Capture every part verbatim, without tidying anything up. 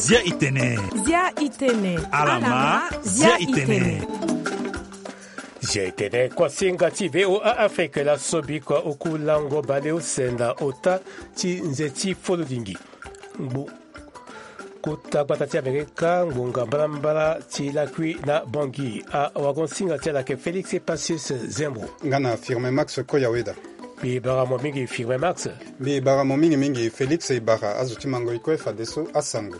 Zia itene. Zia itene. Alama, Zia itene. Zia itene kwa singa ti V O A Afrique la sobi kwa okulango bale usenda ota ti nzeti folodingi. Mbu kuta batati Amerika ngunga mbala ti lakui na bangi a wagonsinga ti la ke Félix et Pacius Zembo. Ngana firme Max Koyaweda. Bi bara mo mingi firme Max. Bi bara mo mingi mingi Félix et bara azuti mango iko fadeso asango.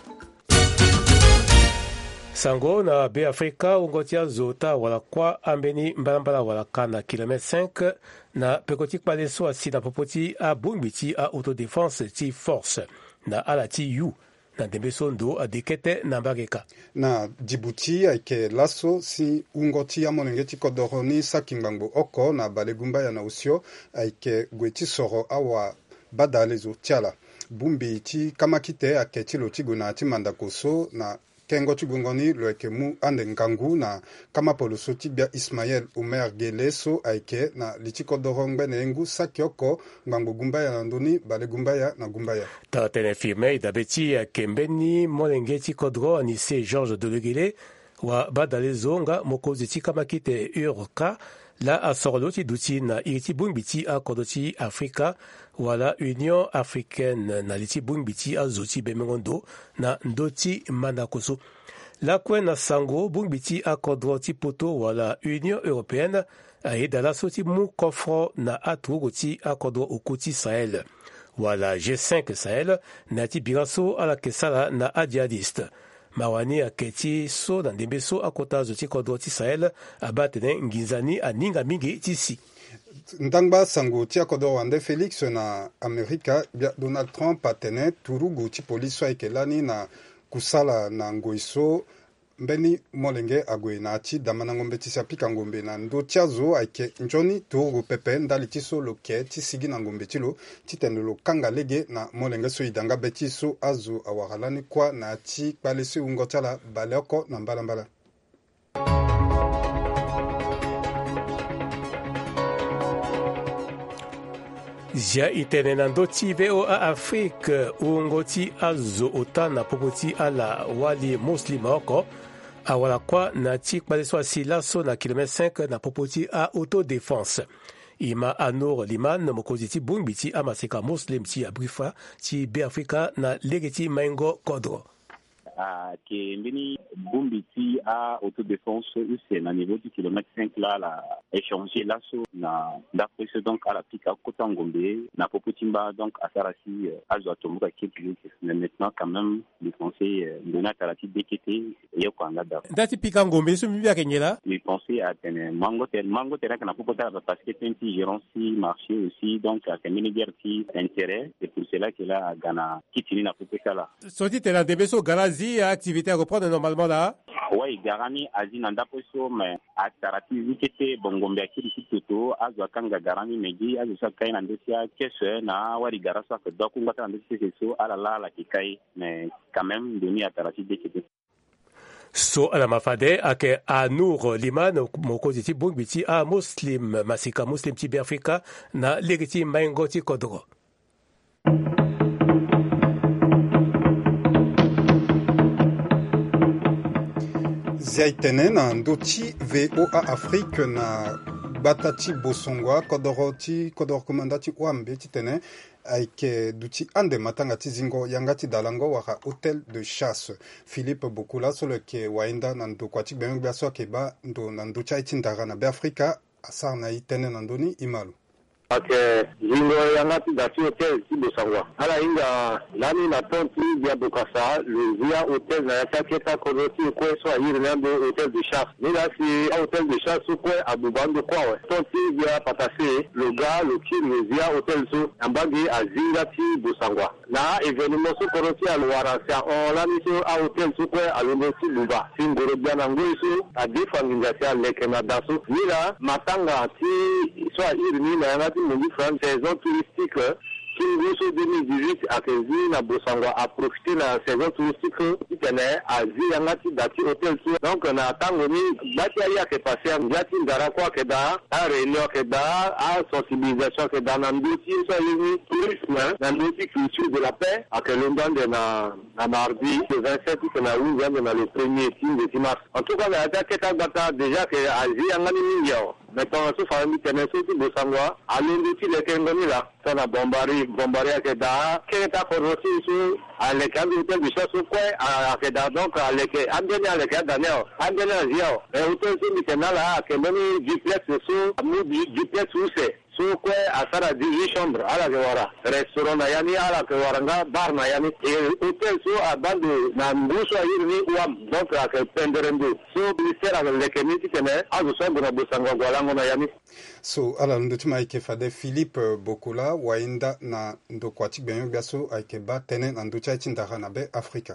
Sango na be Afrika ungotia zota wala kwa ambeni mbalambala wala kana kilomètre cinq na pekoti padeso asi na popoti a bumbiti a autodéfense ti force na alati yu na dembeso ndo a dekete na mbageka. Na Djibouti aike laso si ungoti ya monengeti kodoroni sakimbango oko na balegumba ya na usio aike gweti soro awa badalezo tiala. Bumbi ti kamakite ake tilo tiguna ti mandakoso na kengo chugongoni loeke mu ande ngangu na kama poloso tibia Ismaël Omer Geleso aike na lichiko dorongbe na engu sakioko ngangu gumbaya na nduni bale gumbaya na gumbaya. Ta tene firme idabeti kembeni molengeti kodro anise Georges Delegele wa badale zonga mokozi ti kamakite urka la asorloti duti na iriti bumbiti a kodoti Afrika wala Union Africaine na liti bumbiti a zoti bemengondo na ndoti manakoso. La kwen na sango bumbiti a kodoti poto wala Union Européenne a edala soti mu kofro na atrugoti a kodro okoti Sahel. Wala G cinq Sahel na ti biraso a la kesala na adiadiste. Mawani aketi so na ndembeso akota zoti kodoti Sahel abatene nginzani aninga mingi tisi. Ndangba sango tia kodo wande Felix na Amerika bia Donald Trump atene turugu ti poliso aikelani na kusala na ngoiso mbeni molenge agwe na ati damana ngombe ti sapika ngombe na ndo tiazo aike njoni turugu pepe ndali ti so loke ti sigi na ngombe ti lo ti tene lo kanga lege na molenge so idanga beti so azu awagalani kwa na ati kpalesi ungotala baleoko na mbala mbala. Zia itene na ndoti V O A Afrique ungoti azo ota na popoti ala wali muslima oko awala kwa na ti kpaleso asi laso na kilomètre cinq na popoti a autodéfense. Ima Anour Liman mokozi ti bungbi ti amaseka muslim ti abrifa ti be Afrika na legeti maingo kodro. À Kembeni, Bumbiti à autodéfense, c'est à niveau du kilomètre cinq là, la échangé l'assaut, d'après ce donc à la pique à Kotangombe, na Popotimba, donc à Sarasi, à Zoatomoka, qui mais maintenant quand même, les conseils de Natarati Dekete, et au Kanda. Dati Pikangombe, ce milieu à Kenyela? Les conseils à Tene, Mangotel, Mangotel, qu'on a Popota, parce que c'est un petit gérant si marché aussi, donc à Kemeni Gerti, intérêt, c'est pour cela qu'il a Ghana, qui finit à Popota là. Sorti, t'es là, Debeso, Galazi, activité à reprendre normalement là? Oui, Garani, Azina Daposo, mais à Tarati, Zikete, Bongombe, Akiri, Toto, Azwakanga, Garani, Megi, Azusaka, Nandesia, Kesse, Na, Wari Garasa, Dokunga, Nandesia, Alala, la Kikai, mais quand même, demi à Tarati, Dekete. So ala mafade ake Anour Liman mokozi ti bungbiti a muslim masika muslim ti be Afrika na legiti maingo ti kodro. Ziaitene na ndoti V O A Afrique na batati bosongwa kodoroti kodor komandati wambe titene aike duti ande matanga tizingo yangati dalango waka hôtel de chasse Philippe Bokula solo ke waenda na ndokwati bembe baso ke ba ndo na ndocha itindara na be Afrika asar na itene na ndoni imalu. Ake zingo yangati dati hotel si bosangwa ala inga lani na tonti via bokasa le via hotel na yakaketa kodoti kwe so ayiri na be hotel de chasse nila si hotel de chasse kwe abubando kwa we tonti via patase le gars le qui le via hotel so ambagi azinga ti bosangwa na événement so kodoti alwara sa on lani so a hotel so kwe alongo ti luba singoro biana ngoi so a defanginga sia leke na daso nila matanga ti so ayiri ni na yangati Mongi française touristique Kinguso deux mille dix-huit à Kezi na Bosangwa a profité la saison touristique qui tenait à Ziyangati Dati Hotel. Donc na tangoni bati ya ke passé ngati ndara kwa ke da a réunion ke da a sensibilisation ke da na ndoti so yini tourisme na ndoti culture de la paix à que l'on de na na mardi le vingt-sept que na où vient de na le premier de mars. En tout cas, la date est déjà que à Ziyangani Mingiao. Maintenant, ce famille tenait surtout Bosangwa, à l'industrie de Kengoni là, ça a bombardé, bombardé à Keda, Keda Korosi, à l'école du hôtel du Chasse au Koué, à Keda, donc à l'école, Andéné à l'école d'Anel, Andéné à Ziao, et hôtel du Kena là, à Kemoni, duplex, sous, duplex où c'est. So quoi à ça dix-huit chambres à la Gewara restaurant nayani à la Gewaranga bar nayani et hôtel so à bande na mbuso yirni uam donc à que penderendo so ministère avec les communautés qui n'est à so bona Bosangwa gwalango nayani so ala ndotima ike fade Philippe Bokola wainda na ndokwati benyo biaso ike ba tenen na ndocha itindara na be Afrika.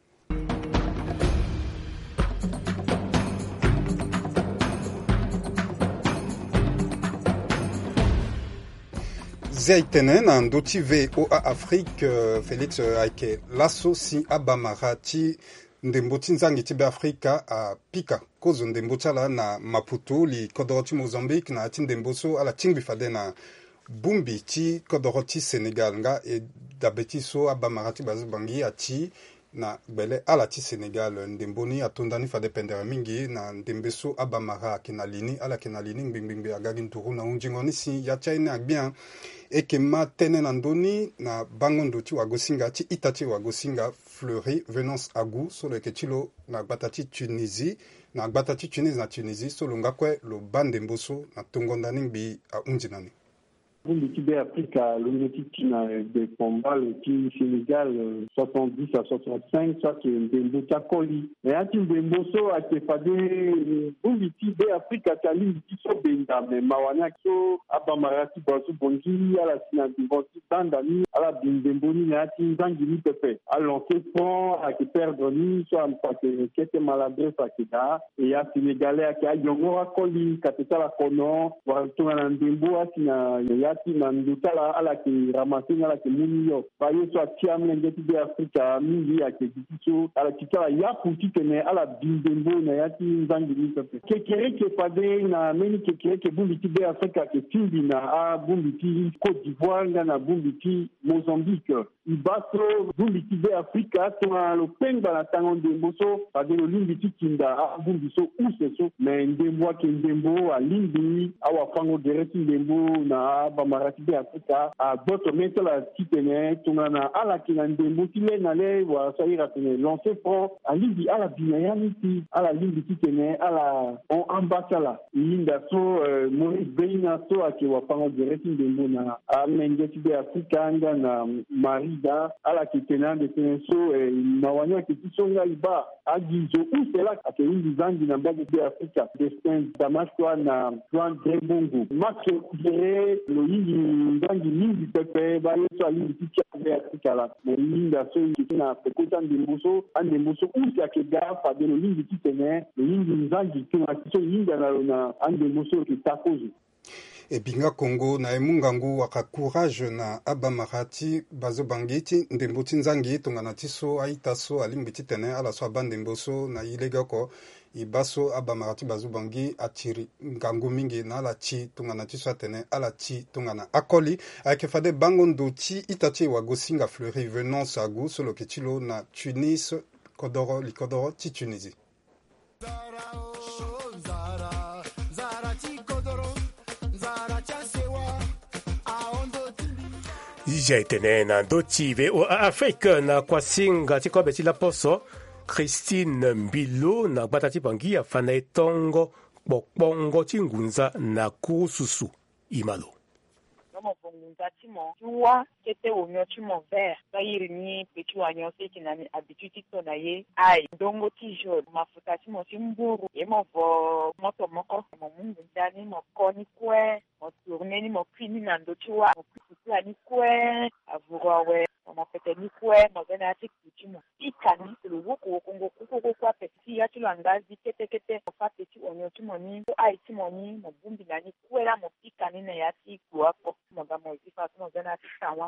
Zaitenen na ndoti V O A Afrique uh, Felix uh, aike laso si abamarati ndemboti nzangi tibe Afrika a pika kozo ndembota la na Maputo li kodoroti Mozambique na ati ndemboso ala tingbi fade na bumbi ti kodoroti Senegal nga e dabeti so abamarati bazubangi ati na bele ala ti Senegal ndemboni atondani fade pendere mingi na ndembeso abamara kinalini ala kinalini ngbingbingbi agagi nturu na unjingoni si ya chaine agbien eke ma tene na ndoni na bangondo ti wagosinga ti itati wagosinga Fleury Venance Agou so le ketilo na batati Tunisie na batati Tunisie na Tunisie so longa kwe lo bandemboso na tongondani ngbi a unjinani. L'équipe d'Afrique a l'objectif de combat le Sénégal soixante-dix à soixante-cinq, soit que Ndembo Takoli. Et un team de Mboso a été fait l'équipe d'Afrique a été l'unification Benda, mais Mawanako, Abamarati, Basu Bongi, à la Sinantivoti, Bandani, à la Bindemboni, Nati, Zangini Pepe. À lancer front, à qui perdre ni, soit parce que qui était maladresse à Keda, et à Sénégalais, à qui a Yongora Koli, Kateta Kono, pour retourner à Ndembo, à Sina. Yati mandutala ala ki ramasina ala ki muniyo bayo so atiam ngeti de Afrika mingi ya ke ditiso ala kitala ya puti tene ala bindembo na yati nzangi ni pepe kekere ke pade na meni kekere ke bumbiti de Afrika ke timbi na a bumbiti Côte d'Ivoire na bumbiti Mozambique ibaso bumbiti de Afrika tona lo penga na tango ndemboso pade lo limbiti kinda a bumbiso useso me ndembo ke ndembo a limbi awa fango dereti ndembo na Bamarati de Afrika a d'autres méthodes à titene tunana ala kina ndembo tile na le wa saira tene lancer front a libi ala binayani ti ala libi titene ala on ambasala linda so Maurice Beina so ake wa pango direct ndembo na a mengeti de Afrika nga na Marida ala kitena de tene so mawanya kitisonga iba agizo usela ake indi zangi na mbagi de Afrika destin Damasco na Juan Drebongo Max Gere lo yingi ndangi mingi pepe ba yeso ali ticha de Afrika la mo yinga so yina pekota ndemboso andemboso usi akega fa de lo yingi titene lo yingi ndangi tuna so yinga na na andemboso ki takozo ebinga Congo na emungangu waka courage na abamarati bazo bangiti ndemboti nzangi tongana tiso aitaso alimbiti tene ala so abandemboso na ilega ko ibaso abamarati bazo bangi atiri ngangu mingi na ala chi tongana tiso atene ala chi tongana akoli akefade bango ndoti itati wagosinga Fleury Venance Agou solo ketilo na Tunis kodoro likodoro ti Tunisie. Jaitene na ndoti V O A Afrique na kwasinga tikobe tila poso Christine Mbilo na batati bangi ya fana etongo bokpongo tingunza na kususu imalo. Nomo bongunza timo tuwa kete onyo timo vert ba yirini petu anyo se kinani habitude to na ye ai ndongo tijo mafuta timo timburu emo vo moto moko mo mungu ndani mo koni kwe mo tourner ni mo kwini na ndo tuwa mo kufuta ni kwe avurawe mo pete ni kwe mo gana ati timo ikani lo woko kongo kuko kwa peti ya tulangazi kete kete mo fa peti onyo timo ni ai timo ni mo bumbi na ni kwe la mo ikani na yati kwa mo ga mo zifa mo gana ati sawa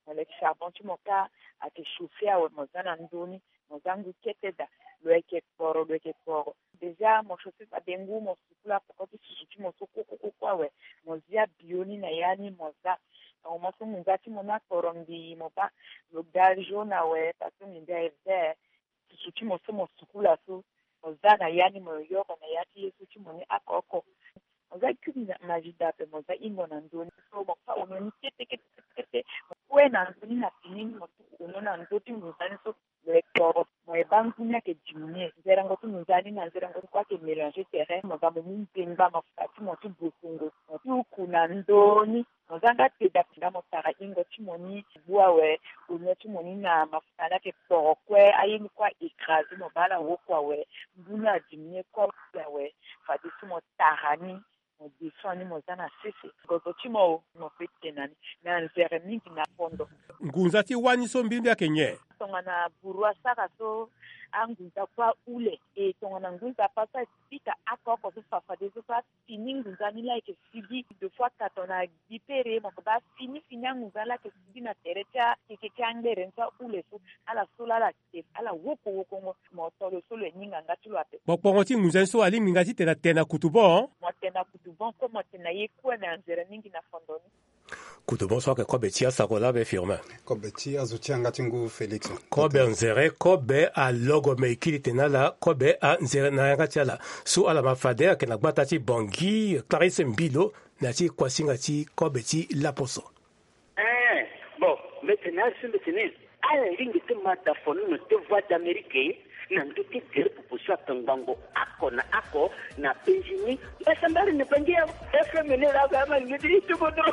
le charbon ti mo ka ake chauffer awe mo za na nduni mo za ngu kete da lo yeke poro lo yeke poro deja mo chauffer pa dengu mo sukula pokoti susu ti mo so koko koko awe mo zia bioni na yani mo za o mo so munga ti mo na korombi mo pa lo da jaune awe parce que minda e vert susu ti mo so mo sukula so mo za na yani mo yoko na yati yesu ti mo ni akoko mo za kumi na majida pe mo za ingo na nduni so mo pa o ni kete kete kete we na nduni na pinini mo uno na ndoti muzani so le toro mo e bankunya ke jimie zera ngotu muzani na zera ngotu kwa ke mélanger terrain mo ga mo mpemba mafati mo tu bukungu mo tu kuna ndoni mo zanga te da pinga mo tara ingo timoni bua we uno timoni na mafana ke toro kwe ayini kwa écraser mo bala wo kwa we mbuna jimie kwa we fati mo tarani mo disoni mo zana sisi gozo timo mo petenani na nzere mingi na pondo ngunza ti wani so mbimbi yake nye tongana burua saka so angunza kwa ule e tongana ngunza pasa pika akoko so fafa de so fa fini ngunza ni like sidi deux fois katona dipere mo ba fini fini ngunza la ke sidi na terecha ke kangere nsa ule so ala sola la te ala woko woko mo mo tolo solo nyinga ngati lwape bokpongo ti ngunza so ali ngati tena tena kutubo mo tena kutubo ko mo tena yekwa na nzera mingi na fondoni kutubo so ke kobe tia sakola be firma kobe tia zuchanga tingu Felix kobe nzere kobe a logo meikili tenala kobe a nzere na yanga tiala so ala mafade ke na gbata ti bongi Clarisse Mbilo na ti kwasinga ti kobe ti laposo eh bon maintenant c'est maintenant ala ringi te mata fonu te voix d'Amérique na nduti tere pupusa tangango ako na ako na penjini basambari ne pangia F M ne la gama ngidi tubodo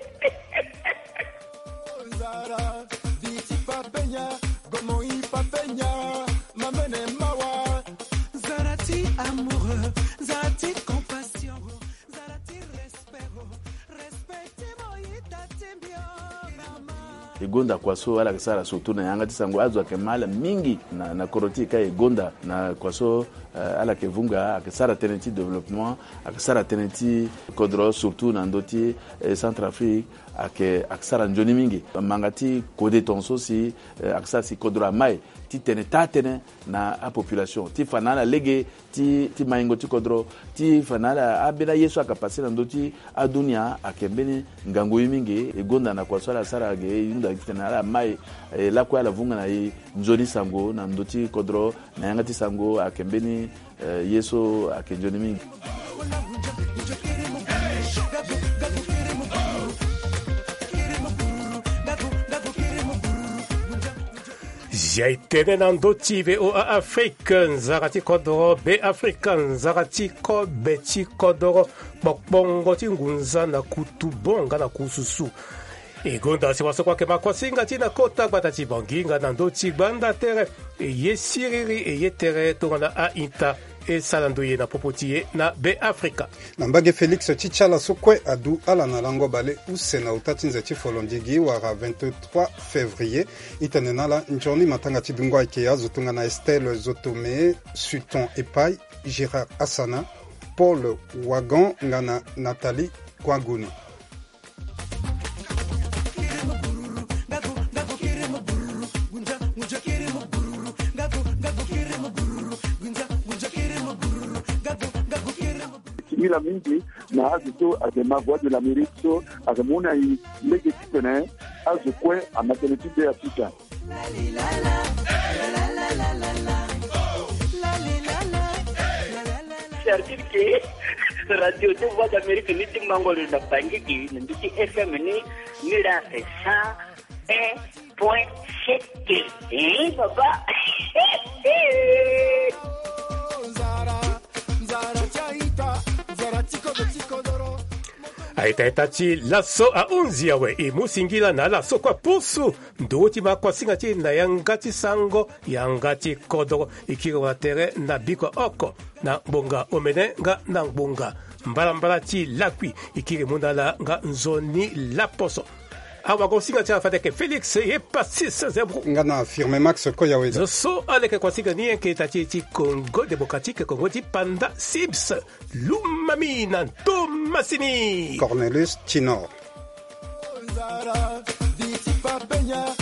Zara diti papenya gomo i papenya mamene mawa Zarati amoureux Zarati compassion Zarati respect respect moita tembio egonda kwaso ala kisara soto na yanga tisango azwa ke mala mingi na na koroti ka egonda na kwaso uh, ala ke vunga akisara tenenti développement akisara tenenti kodro surtout na ndoti eh, Centrafrique ake akisara njoni mingi mangati kode tonso si uh, akisara si kodro mai ti tene tatene na a population ti fanala lege ti ti maingo ti kodro ti fanala abela yesu akapasina ndoti adunia akembeni ngango mingi egonda na kwaso ala sara ge yunda tena mai e, la kwa la vunga na i njoni sango na ndoti kodro na yanga ti sango akembeni e, yeso akenjoni mingi Jaitene na ndoti ve o Afrique nzarati kodoro be Afrika nzarati ko beti kodoro bokbongo ti ngunza na kutubonga na kususu egonda si waso kwa ke makwasinga tina kota gbata ti banginga na ndoti gbanda tere ye siriri e ye tere tongana a inta e salando ye na popoti ye na be Afrika na mbage Felix Chichala sokwe adu ala na lango bale usena utatinze ti folondigi wara vingt-trois février itanena la njoni matanga ti dungwa ke ya zotunga na Estelle Zotome Suton Epai Gérard Asana Paul Wagan ngana Nathalie Kwaguni la mingi na azito azema voix de l'Amérique so azemuna i lege tipene azokwe a maternité de Africa c'est-à-dire que radio de voix d'Amérique ni timangolo na bangi ki ndiki F M ni ni la ça un point sept eh baba aitaita ti laso a unzi awe e musingila na laso kwa pusu ndoti makwasinga ti na yanga ti sango yanga ti kodoro ikiri wa tere na biko oko na bonga omene nga na bonga mbalambala ti lakwi ikiri mundala nga nzoni laposo awa kosinga ti afate ke Felix ye pasis zebro ngana affirme Max Koyaweda zo so aleke kwasinga ni enke tati ti Congo démocratique Congo ti panda Sims Lumamina Tomasini Cornelius Tinor penya